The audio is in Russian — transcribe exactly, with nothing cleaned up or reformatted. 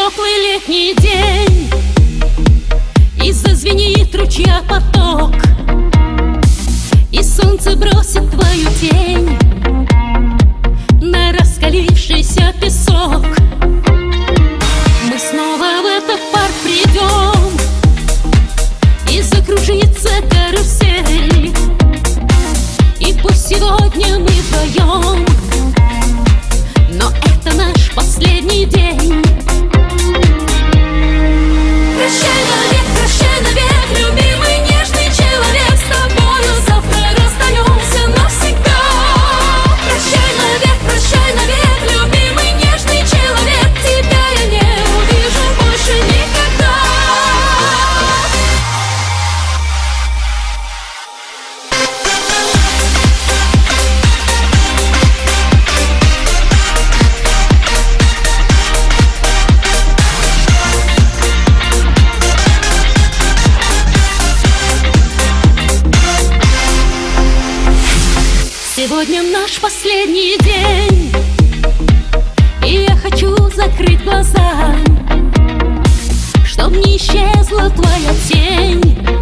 теплый летний день, и зазвенит ручья поток, и солнце бросит твою тень на раскалившийся песок. Мы снова в этот парк придем, и закружится карусель, и пусть сегодня мы вдвоем, но это наш последний день. Прощай навек, прощай навек, любимый нежный человек, с тобою завтра расстаемся навсегда. Прощай навек, прощай навек, любимый нежный человек, тебя я не увижу больше никогда. Сегодня наш последний день, и я хочу закрыть глаза, чтоб не исчезла твоя тень.